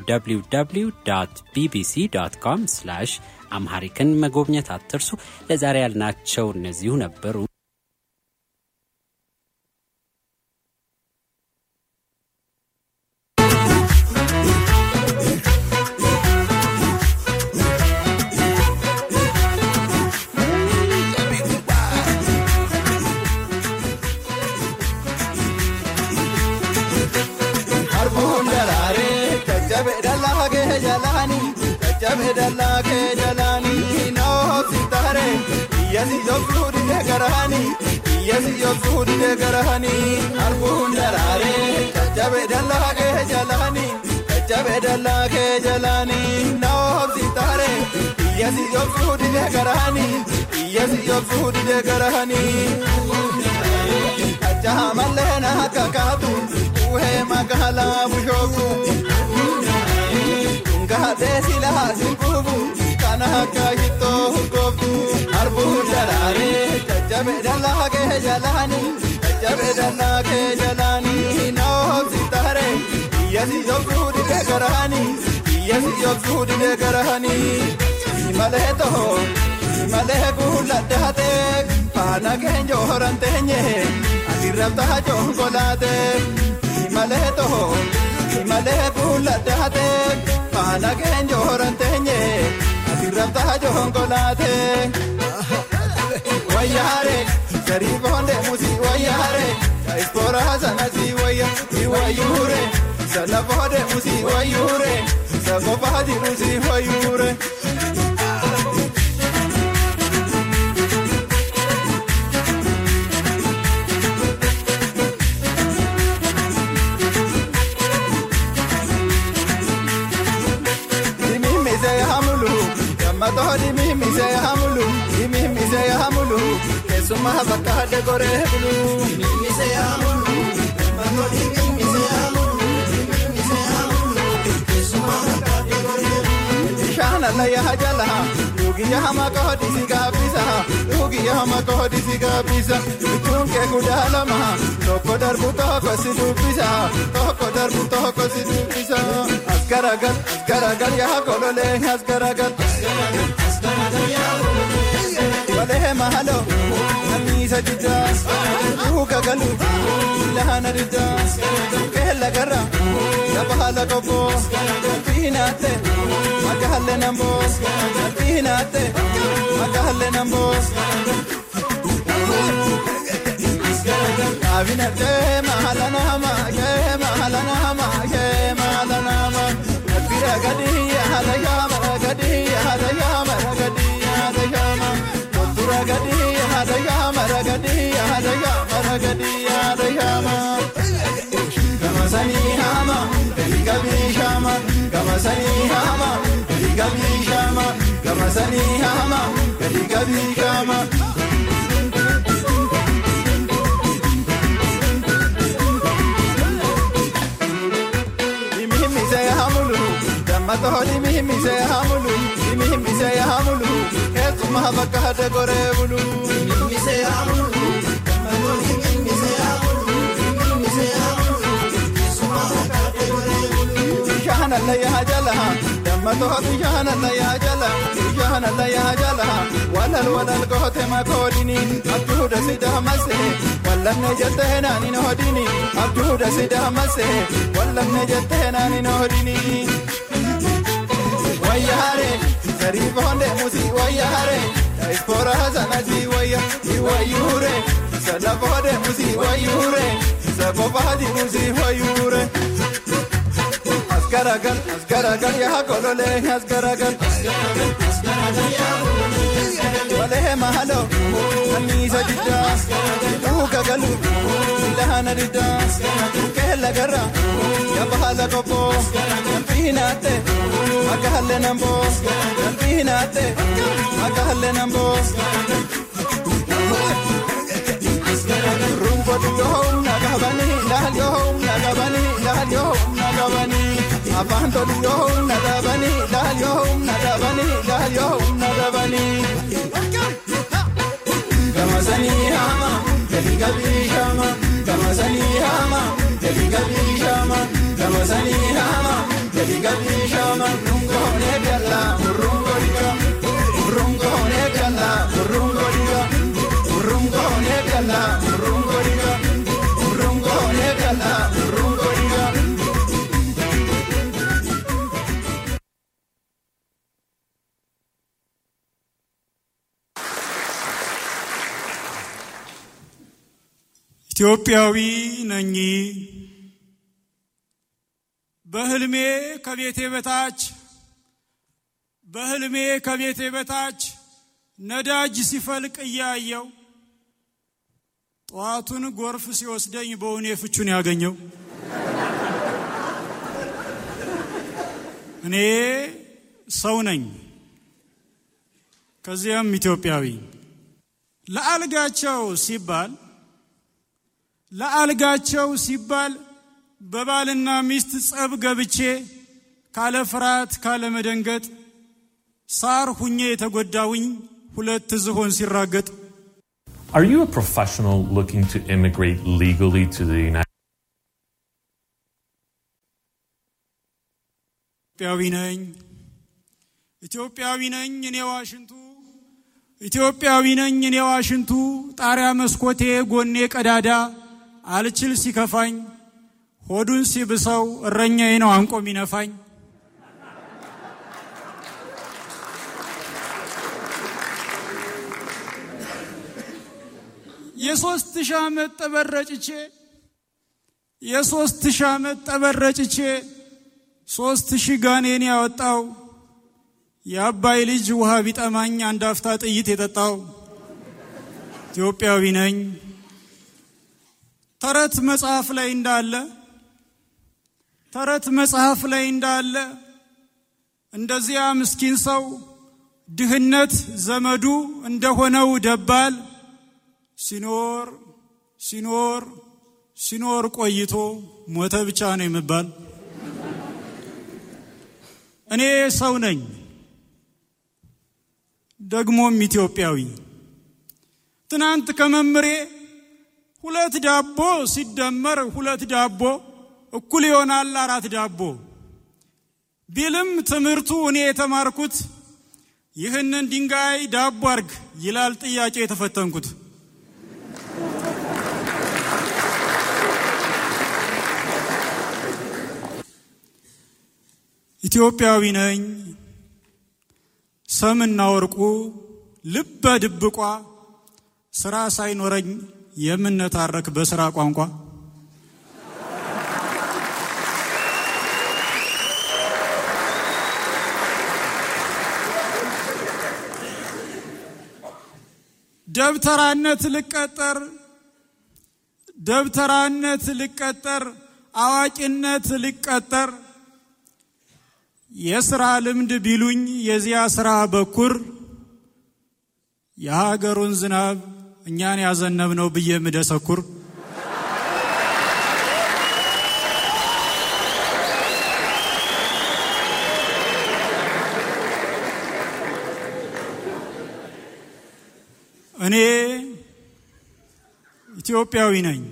[SPEAKER 7] www.bbc.com/amharican መጎብኘት አትርሱ። ለዛሬ ያልናቸው እነዚሁ ነበሩ።
[SPEAKER 13] espora zanati waya iwayure salabode muzi wayure sabobadi muzi wayure asgaragan ya kolole asgaragan wale mahalo anisa dida ukagalu ilahana dida kella garra ya bahala kopo pinate akahalle nambo pinate akahalle nambo rumbo yo nagabani abanto yo nagabani gamazani hama gabi hama gamazani hama gabi hama gamazani hama gabi hama rungo ne kala rungo diga rungo ne kala rungo diga rungo ne kala rungo diga rungo ne kala rungo diga
[SPEAKER 14] ኢትዮጵያዊ ነኝ በህልሜ ከቤቴ በታች ነዳጅ ሲፈልቅ ያየው ጧቱን ጎርፍ ሲወስደኝ በእኔ ፍቹን ያገኘው እኔ ሰው ነኝ ከዚያም ኢትዮጵያዊ ለአልጋቸው ሲባል በባልና ሚስት ጸብ ገብቼ ካለ ፍርሃት ካለ መደንገጥ ሳር ሁኜ የተጎዳውኝ ሁለት ዝሆን ሲራገጥ
[SPEAKER 15] Are you a professional looking to immigrate legally to the United
[SPEAKER 14] ኢትዮጵያዊ ነኝ እኔ ዋሽንቱ ጣሪያ መስኮቴ ጎኔ ቀዳዳ አልችል ሲከፋኝ ሆዱን ሲብሰው እረኛዬ ነው አንቆ ሚነፋኝ የ3000 ዓመት ተበረጭቼ 3000 ጋኔን ያወጣው የአባይ ልጅ ውሃ ቢጠማኝ አንድ አፍታ ጥይት የጠጣው ኢትዮጵያዊ ነኝ ተረት መጽሐፍ ላይ እንዳለ እንደዚያ ምስኪን ሰው ድህነት ዘመዱ እንደሆነው ደባል ሲኖር ቆይቶ ሞተ ብቻ ነው የሚባል እኔ ሰው ነኝ ደግሞም ኢትዮጵያዊ ትናንት ከመምሬ 2 ዳቦ ሲደመር 2 ዳቦ እኩል ይሆናል 4 ዳቦ ቢልም ትምርቱ እኔ የተማርኩት ይህንን ድንጋይ ዳቦ አርግ ይላል ጥያቄ የተፈተንኩት ኢትዮጵያዊ ነኝ ሰምና ወርቁ ልበ ድብቋ ስራ ሳይኖረኝ የምንታረክ በስራ ቋንቋ ደብተራነት ልቀጠር አዋቂነት ልቀጠር የሥራ ልምድ ቢሉኝ የዚያ ሥራ በኩር የሀገሩን ዝናብ እኛን ያዘነብነው ብዬ ምደሰኩር እኔ ኢትዮጵያዊ ነኝ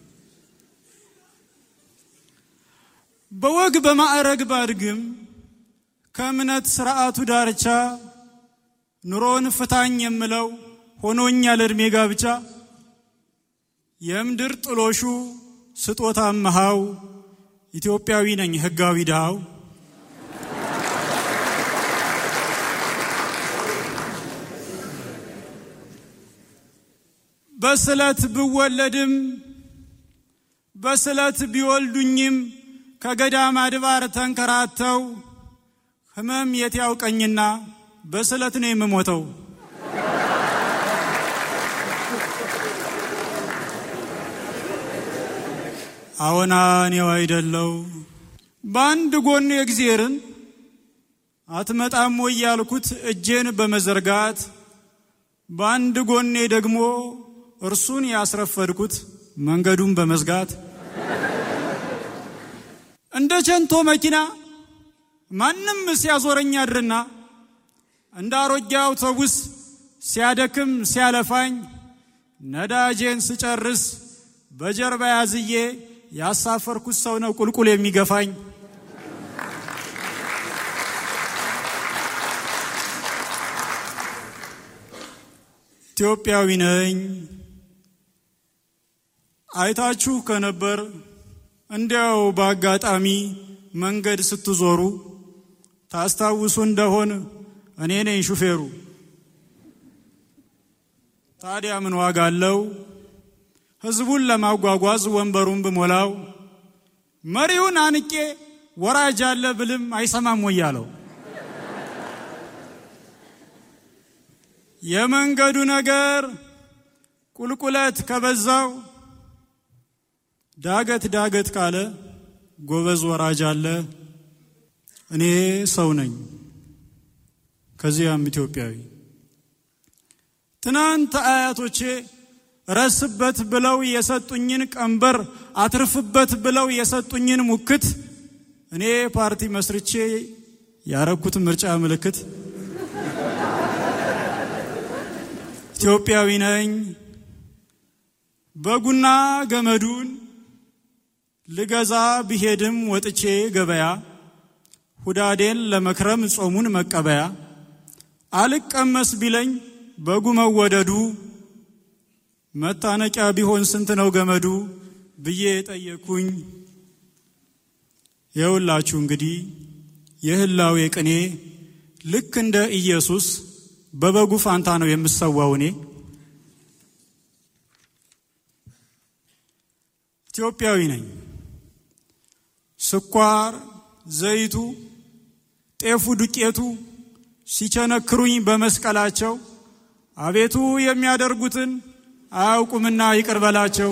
[SPEAKER 14] በወግ በማዕረግ ባድግም ከእምነት ስርዓቱ ዳርቻ ኑሮን ፍታኝ የምለው ሆኖኛል እድሜ ጋብቻ የምድር ጥሎሹ ስጦታ መሃው ኢትዮጵያዊ ነኝ ህጋዊ ዳው በስለት ብወለድም በስለት ቢወልዱኝም ከገዳም አድባር ተንከራተው ህመም የት ያውቀኝና በስለት ነው የምሞተው። አዎና እኔው አይደለው በአንድ ጎን የእግዚአብሔርን አትመጣም ወይ ያልኩት እጄን በመዘርጋት በአንድ ጎኔ ደግሞ እርሱን ያስረፈድኩት መንገዱን በመዝጋት እንደ ቸንቶ መኪና ማንም ሲያዞረኝ አድርና እንደ አሮጌ አውቶቡስ ሲያደክም ሲያለፋኝ ነዳጄን ስጨርስ በጀርባ ያዝዬ ያሳፈርኩት ሰው ነው ቁልቁል የሚገፋኝ። ኢትዮጵያዊ ነኝ። አይታችሁ ከነበር እንዲያው በአጋጣሚ መንገድ ስትዞሩ ታስታውሱ እንደሆነ እኔ ነኝ ሹፌሩ። ታዲያ ምን ዋጋ አለው ህዝቡን ለማጓጓዝ ወንበሩን ብሞላው መሪውን አንቄ ወራጅ አለ ብልም አይሰማም ወይ ያለው። የመንገዱ ነገር ቁልቁለት ከበዛው ዳገት ዳገት ካለ ጎበዝ ወራጅ አለ። እኔ ሰው ነኝ ከዚያም ኢትዮጵያዊ። ትናንት አያቶቼ ረስበት ብለው የሰጡኝን ቀንበር አትርፍበት ብለው የሰጡኝን ሙክት እኔ ፓርቲ መስርቼ ያረኩት ምርጫ ምልክት ኢትዮጵያዊ ነኝ። በጉና ገመዱን ልገዛ ብሄድም ወጥቼ ገበያ ሁዳዴን ለመክረም ጾሙን መቀበያ አልቀመስ ቢለኝ በጉ መወደዱ መታነቂያ ቢሆን ስንት ነው ገመዱ ብዬ ጠየኩኝ። የውላችሁ እንግዲህ የህላዌ ቅኔ ልክ እንደ ኢየሱስ በበጉ ፋንታ ነው የምሰዋው እኔ። ኢትዮጵያዊ ነኝ። ስኳር ዘይቱ ጤፉ ዱቄቱ ሲቸነክሩኝ በመስቀላቸው አቤቱ የሚያደርጉትን አያውቁምና ይቅር በላቸው።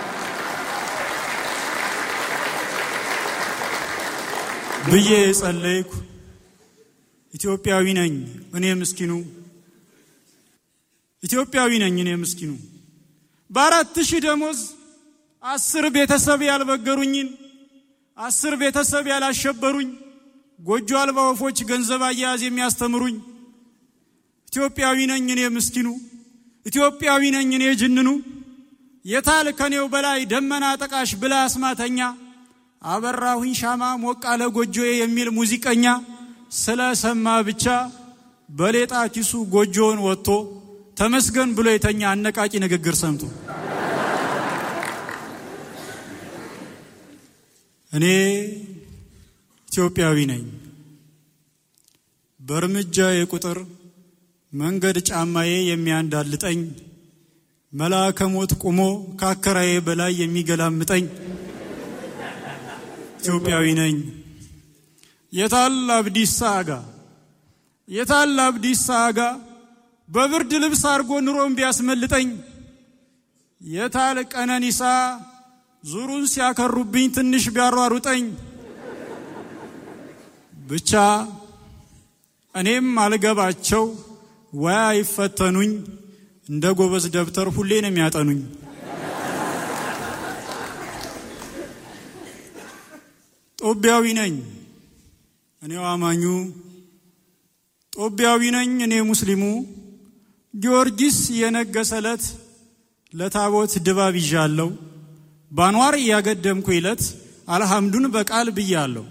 [SPEAKER 14] ብዬ ጸለይኩ። ኢትዮጵያዊ ነኝ እኔ ምስኪኑ፣ ኢትዮጵያዊ ነኝ እኔ ምስኪኑ። በ4000 ደሞዝ 10 ቤተሰብ ያልበገሩኝን 10 ቤተሰብ ያላሸበሩኝ ጎጆ አልባ ወፎች ገንዘብ አያያዝ የሚያስተምሩኝ ኢትዮጵያዊ ነኝ እኔ ምስኪኑ፣ ኢትዮጵያዊ ነኝ እኔ ጅንኑ። የታል ከኔው በላይ ደመና ጠቃሽ ብላ አስማተኛ አበራሁኝ ሻማ ሞቃለ ጎጆዬ የሚል ሙዚቀኛ ስለሰማ ብቻ በሌጣ ኪሱ ጎጆውን ወጥቶ ተመስገን ብሎ የተኛ አነቃቂ ንግግር ሰምቶ እኔ ኢትዮጵያዊ ነኝ። በርምጃ የቁጥር መንገድ ጫማዬ የሚያንዳልጠኝ መልአከ ሞት ቆሞ ካከራዬ በላይ የሚገላምጠኝ ኢትዮጵያዊ ነኝ። የታል አብዲሳ አጋ የታል አብዲሳ አጋ በብርድ ልብስ አርጎ ኑሮን ቢያስመልጠኝ የታል ቀነኒሳ ዙሩን ሲያከሩብኝ ትንሽ ቢያሯሩጠኝ ብቻ እኔም አልገባቸው ወያ ይፈተኑኝ እንደ ጎበዝ ደብተር ሁሌ ነው የሚያጠኑኝ። ጦቢያዊ ነኝ እኔው አማኙ፣ ጦቢያዊ ነኝ እኔ ሙስሊሙ። ጊዮርጊስ የነገሰለት ለታቦት ድባብ ይዣለሁ። ባንዋር ያገደምኩ ይለት አልሐምዱን በቃል ብያለሁ።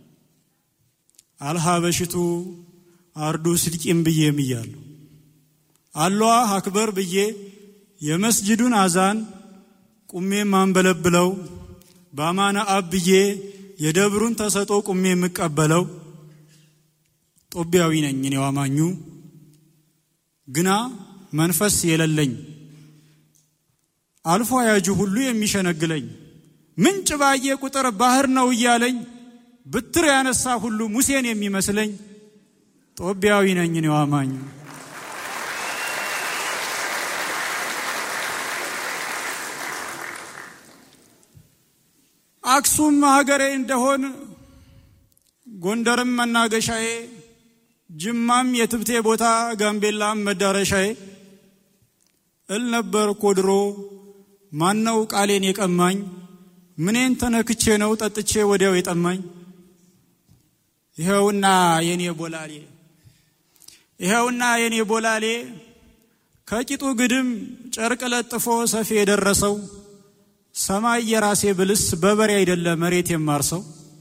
[SPEAKER 14] አልሐበሽቱ አርዱ ስድቂም ብዬ ምያለሁ። አላህ አክበር ብዬ የመስጂዱን አዛን ቁሜ ማንበለብለው በአማና አብ ብዬ የደብሩን ተሰጦ ቁሜ የምቀበለው ጦቢያዊ ነኝ እኔው አማኙ። ግና መንፈስ የሌለኝ አልፎ ያጁ ሁሉ የሚሸነግለኝ ምንጭ ባየ ቁጥር ባህር ነው ይያለኝ ብትር ያነሳ ሁሉ ሙሴን የሚመስለኝ ጦቢያዊ ነኝ ነው አማኝ አክሱም ሀገሬ እንደሆን ጎንደርም መናገሻዬ ጅማም የትብቴ ቦታ ጋምቤላም መዳረሻዬ እልነበር ኮድሮ ማነው ቃሌን የቀማኝ ምኔን ተነክቼ ነው ጠጥቼ ወዲያው የጠማኝ ይሄውና የኔ ቦላሌ ከቂጡ ግድም ጨርቅ ለጥፎ ሰፊ የደረሰው ሰማይ የራሴ ብልስ በበሬ አይደለ መሬት የማርሰው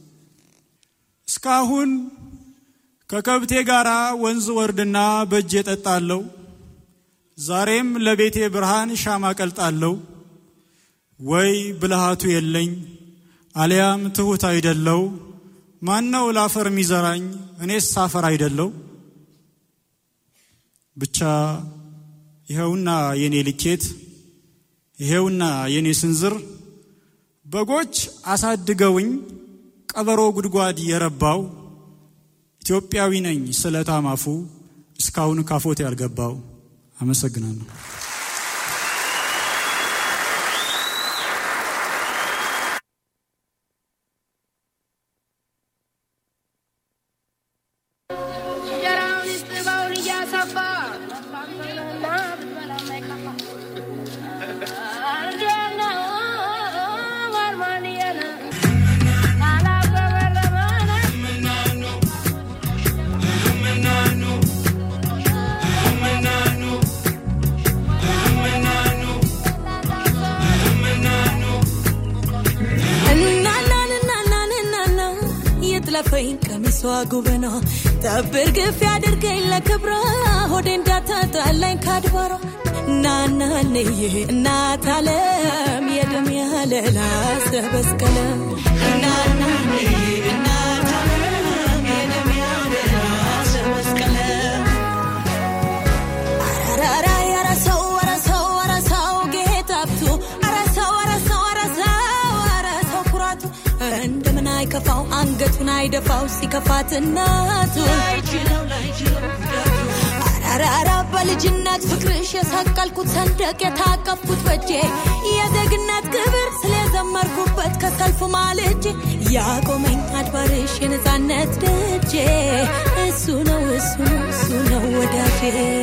[SPEAKER 14] እስካሁን ከከብቴ ጋራ ወንዝ ወርድና በእጄ ጠጣለው ዛሬም ለቤቴ ብርሃን ሻማ ቀልጣለው ወይ ብልሃቱ የለኝ አልያም ትሁት አይደለው ማነው ላፈር ሚዘራኝ እኔስ ሳፈር አይደለው ብቻ ይሄውና የኔ ልኬት ይሄውና የኔ ስንዝር በጎች አሳድገውኝ ቀበሮ ጉድጓድ የረባው ኢትዮጵያዊ ነኝ ስለታማፉ እስካሁን ካፎት ያልገባው አመሰግናለሁ
[SPEAKER 16] ጉበና ተብር ግፍ ያድርገኝ ለክብራ ሆዴ እንዳታጣላኝ ካድባራ ናናነዬ እናት ዓለም የደም ያለላ ሰበስከለ ናናነዬ እናት ዓለም የደም ያለላ ሰበስከለ አራራ ያራሰው ጌታብቱ አራሰው ኩራቱ እንደምን አይከፋው አንገቱን አይደፋው ሲከፋት እናቱ አራራ በልጅነት ፍቅርሽ የሳቀልኩት ሰንደቅ የታቀፍኩት በጄ የዘግነት ክብር ስለዘመርኩበት ከሰልፉ ማልጄ ያቆመኝ አድባርሽ የነጻነት ደጄ እሱ ነው ወዳጄ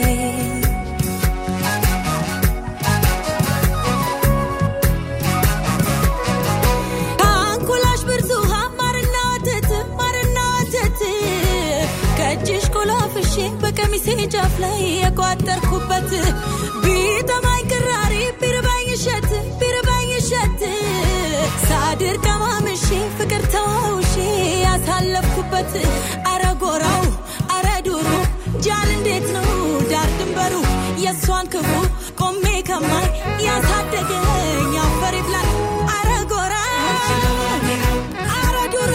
[SPEAKER 16] በቀሚሴ ጃፍ ላይ የቋጠርኩበት ቢጠማኝ ቅራሪ ቢርባኝ እሸት ሳድር ቀማምሼ ፍቅር ተዋውሼ ያሳለፍኩበት አረጎራው አረዱሩ ጃል እንዴት ነው ዳር ድንበሩ የሷን ክፉ ቆሜ ከማይ ያሳደገኝ አፈር ይብላኝ አረጎራ አረዱሩ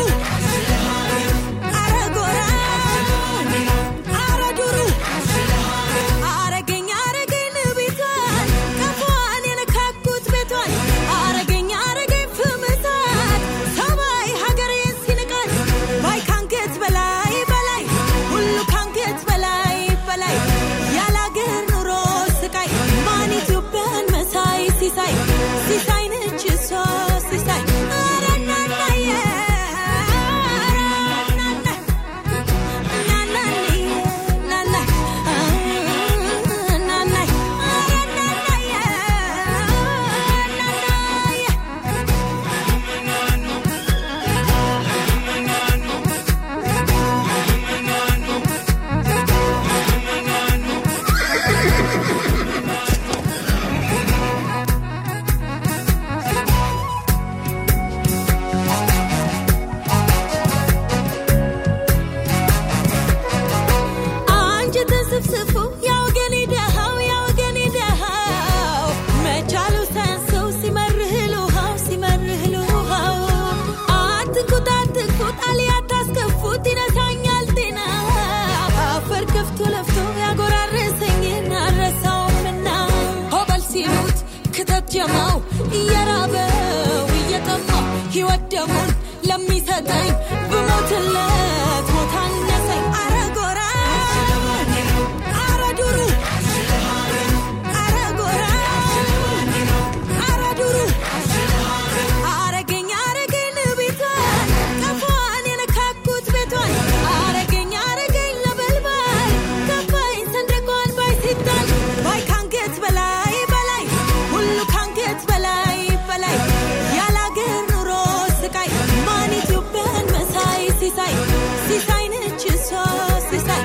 [SPEAKER 16] ደሙን ለሚሰጠኝ ብሞትለት ሞታነሰኝ አረጎራ አረዱሩ አረጎራ አረዱሩ አረገኝ ለቤቷን ከፋን የነካኩት ቤቷን አረገኝ ለበልባል ከፋኝ ሰንደቋን ባይሲታል ባይ ካንገት በላይ ሁሉ ካንገት በላይ ያላገር ኑሮ ስቃይ ማን ኢትዮጵያን መሳይ ሲሳይ ነች እሷ ሲሳይ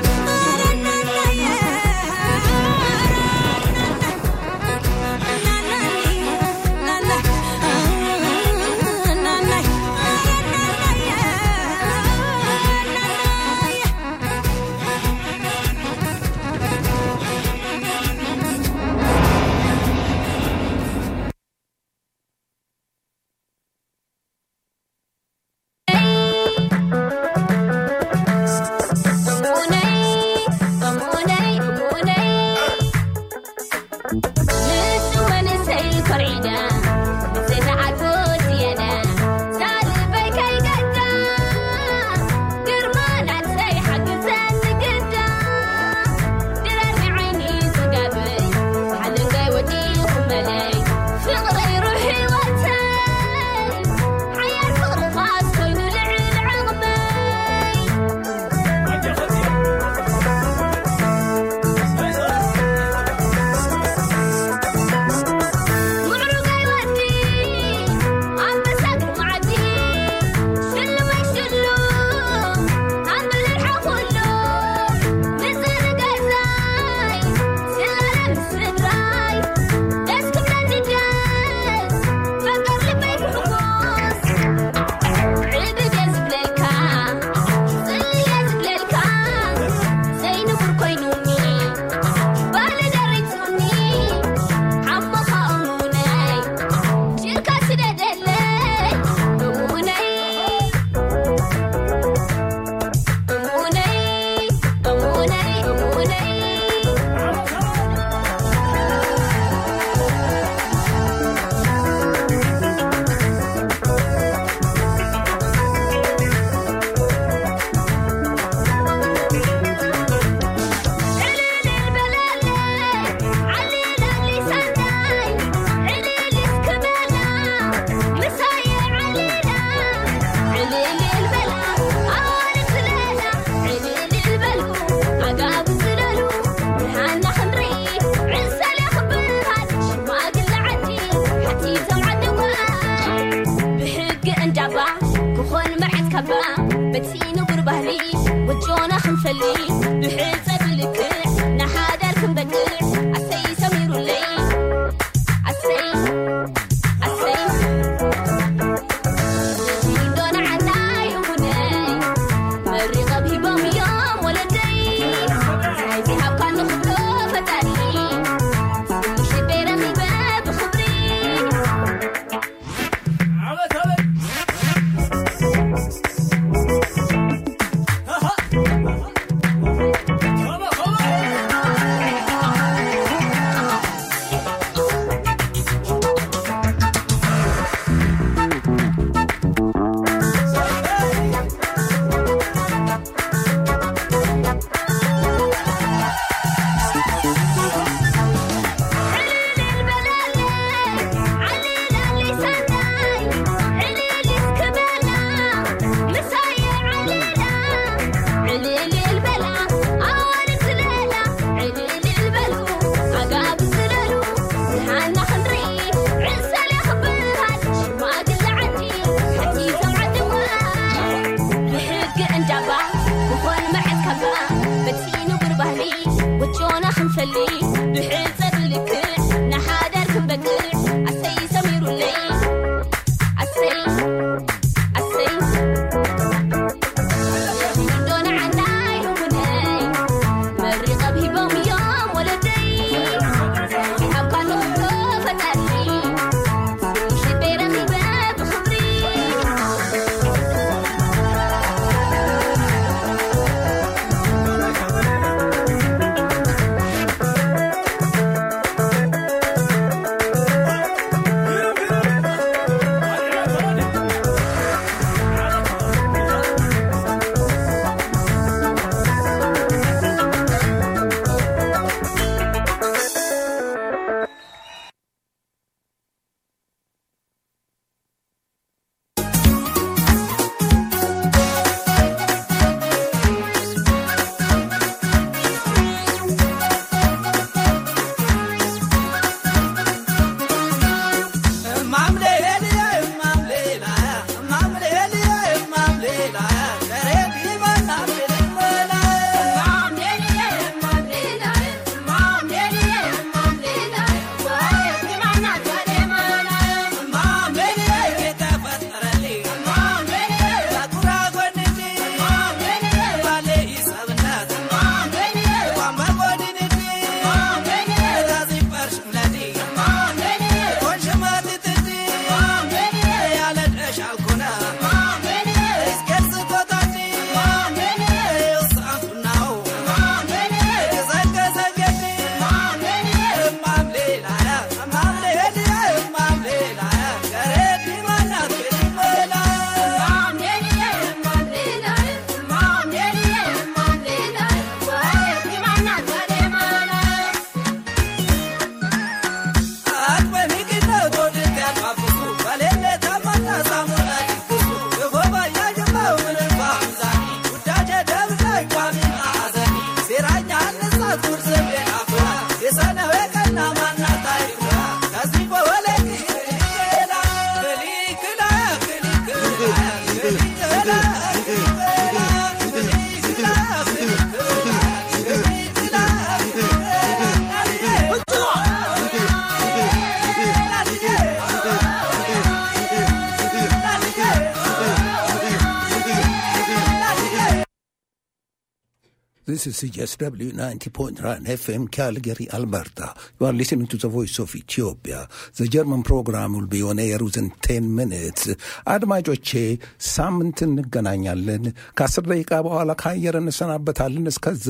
[SPEAKER 5] This is CSW 90.9 FM Calgary, Alberta. You are listening to the voice of Ethiopia. The German program will be on air within 10 minutes. አድማጮቼ ሳምንት እንገናኛለን። ከ10 ደቂቃ በኋላ ከአየር እንሰናበታለን። እስከዛ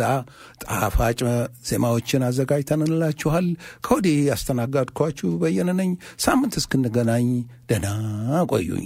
[SPEAKER 5] ጣፋጭ ዜማዎችን አዘጋጅተንላችኋል። ከወዲህ ያስተናጋድኳችሁ በየነ ነኝ። ሳምንት እስክንገናኝ ደህና ቆዩኝ።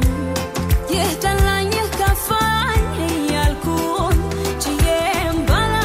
[SPEAKER 16] Yeah,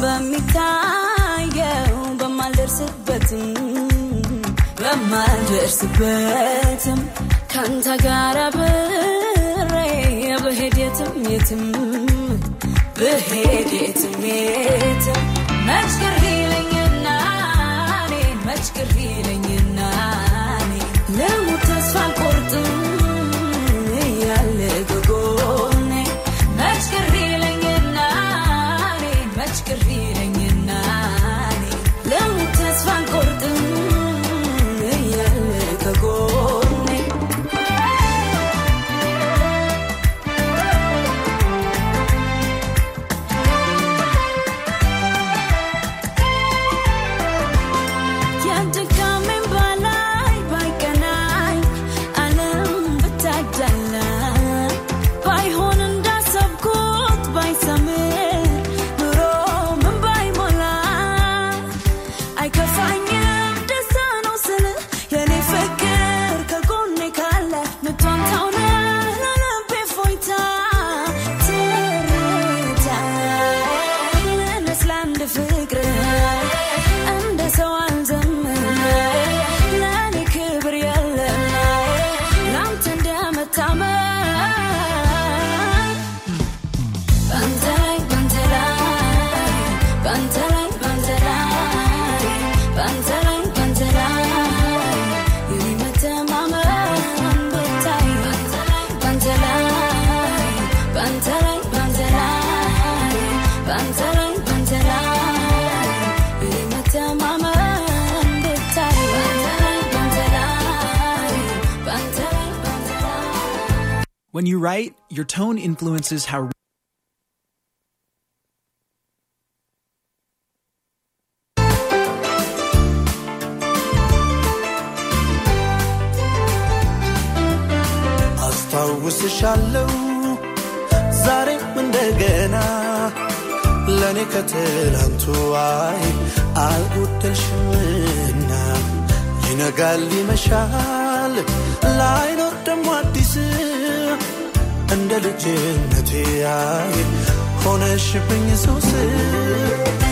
[SPEAKER 16] በሚታየው በማልደርስበትም ካንተ ጋር አብሬ ብሄድ የትም የትም ብሄድ የትም የትም መች ቅር ይለኝና እኔ ለሞት ተስፋ አልቆርጥም እያለ ከጎኔ መች ቅር ይለኝና እኔ ለሞት ተስፋ አልቆርጥም እያለ ከጎኔ
[SPEAKER 17] When you write, your tone influences how
[SPEAKER 13] አስታውስሻለሁ ዛሬም እንደገና ለኔ ከትላንቱ አልጎደልሽምና ይነጋል ይመሻል ላይኖር ደሞ አዲስ እንደ ልጅነቴ ሆነሽብኝ ሱስ